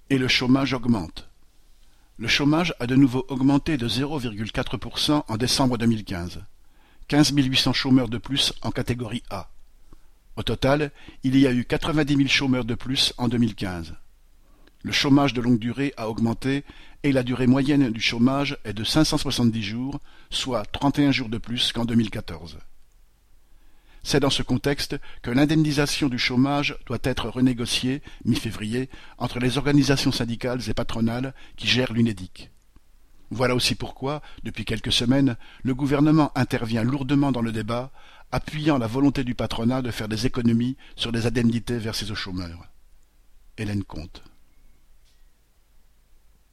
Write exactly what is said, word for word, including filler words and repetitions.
Et le chômage augmente. Le chômage a de nouveau augmenté de zéro virgule quatre pour cent en décembre deux mille quinze. quinze mille huit cents chômeurs de plus en catégorie A. Au total, il y a eu quatre-vingt-dix mille chômeurs de plus en deux mille quinze. Le chômage de longue durée a augmenté et la durée moyenne du chômage est de cinq cent soixante-dix jours, soit trente et un jours de plus qu'en deux mille quatorze. C'est dans ce contexte que l'indemnisation du chômage doit être renégociée, mi-février, entre les organisations syndicales et patronales qui gèrent l'UNEDIC. Voilà aussi pourquoi, depuis quelques semaines, le gouvernement intervient lourdement dans le débat, appuyant la volonté du patronat de faire des économies sur les indemnités versées aux chômeurs. Hélène Comte.